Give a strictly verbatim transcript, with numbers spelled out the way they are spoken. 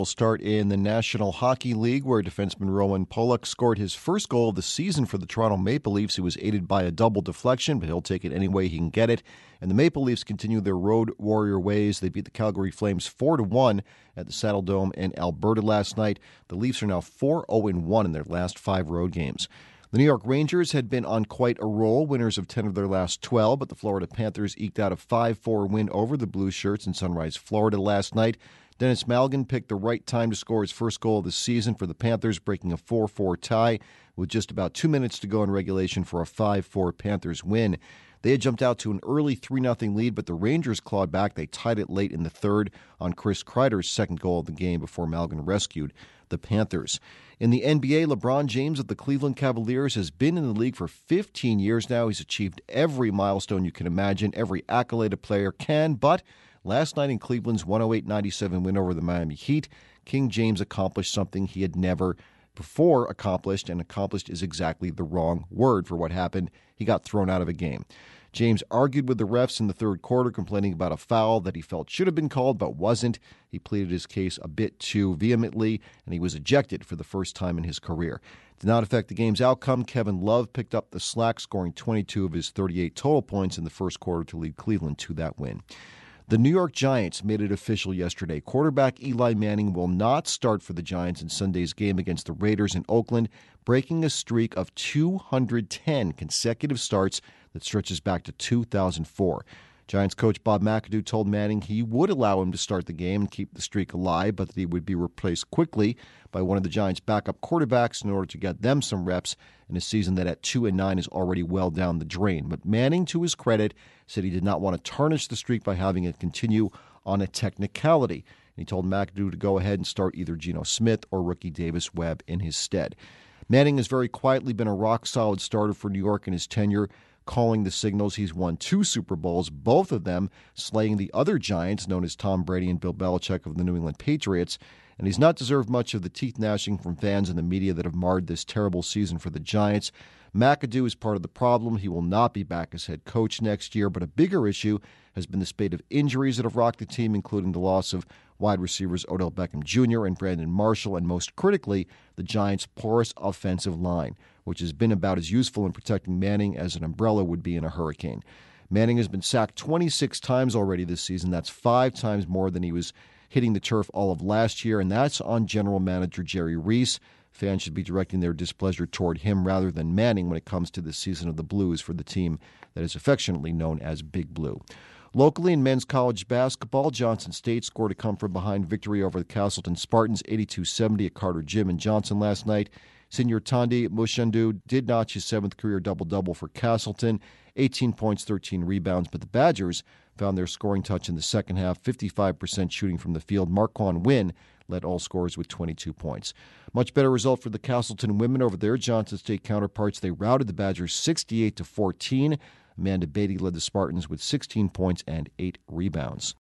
We'll start in the National Hockey League, where defenseman Roman Polak scored his first goal of the season for the Toronto Maple Leafs. He was aided by a double deflection, but he'll take it any way he can get it. And the Maple Leafs continue their road warrior ways. They beat the Calgary Flames four to one at the Saddle Dome in Alberta last night. The Leafs are now four oh one in their last five road games. The New York Rangers had been on quite a roll, winners of ten of their last twelve, but the Florida Panthers eked out a five four win over the Blue Shirts in Sunrise, Florida last night. Dennis Malgin picked the right time to score his first goal of the season for the Panthers, breaking a four four tie with just about two minutes to go in regulation for a five four Panthers win. They had jumped out to an early three nothing lead, but the Rangers clawed back. They tied it late in the third on Chris Kreider's second goal of the game before Malgin rescued the Panthers. In the N B A, LeBron James of the Cleveland Cavaliers has been in the league for fifteen years now. He's achieved every milestone you can imagine, every accolade a player can, but last night in Cleveland's one oh eight ninety-seven win over the Miami Heat, King James accomplished something he had never before accomplished, and accomplished is exactly the wrong word for what happened. He got thrown out of a game. James argued with the refs in the third quarter, complaining about a foul that he felt should have been called but wasn't. He pleaded his case a bit too vehemently, and he was ejected for the first time in his career. It did not affect the game's outcome. Kevin Love picked up the slack, scoring twenty-two of his thirty-eight total points in the first quarter to lead Cleveland to that win. The New York Giants made it official yesterday. Quarterback Eli Manning will not start for the Giants in Sunday's game against the Raiders in Oakland, breaking a streak of two hundred ten consecutive starts that stretches back to two thousand four. Giants coach Bob McAdoo told Manning he would allow him to start the game and keep the streak alive, but that he would be replaced quickly by one of the Giants' backup quarterbacks in order to get them some reps in a season that at two and nine is already well down the drain. But Manning, to his credit, said he did not want to tarnish the streak by having it continue on a technicality. And he told McAdoo to go ahead and start either Geno Smith or rookie Davis Webb in his stead. Manning has very quietly been a rock-solid starter for New York in his tenure, calling the signals. He's won two Super Bowls, both of them slaying the other Giants, known as Tom Brady and Bill Belichick of the New England Patriots. And he's not deserved much of the teeth gnashing from fans and the media that have marred this terrible season for the Giants. McAdoo is part of the problem. He will not be back as head coach next year, but a bigger issue has been the spate of injuries that have rocked the team, including the loss of wide receivers Odell Beckham Junior and Brandon Marshall, and most critically, the Giants' porous offensive line, which has been about as useful in protecting Manning as an umbrella would be in a hurricane. Manning has been sacked twenty-six times already this season. That's five times more than he was hitting the turf all of last year, and that's on general manager Jerry Reese. Fans should be directing their displeasure toward him rather than Manning when it comes to this season of the Blues for the team that is affectionately known as Big Blue. Locally in men's college basketball, Johnson State scored a come-from-behind victory over the Castleton Spartans, eighty-two seventy at Carter Gym in Johnson last night. Senior Tandi Mushandu did notch his seventh career double-double for Castleton, eighteen points, thirteen rebounds, but the Badgers found their scoring touch in the second half, fifty-five percent shooting from the field. Marquand Wynn led all scorers with twenty-two points. Much better result for the Castleton women over their Johnson State counterparts. They routed the Badgers sixty-eight to fourteen. Amanda Beatty led the Spartans with sixteen points and eight rebounds.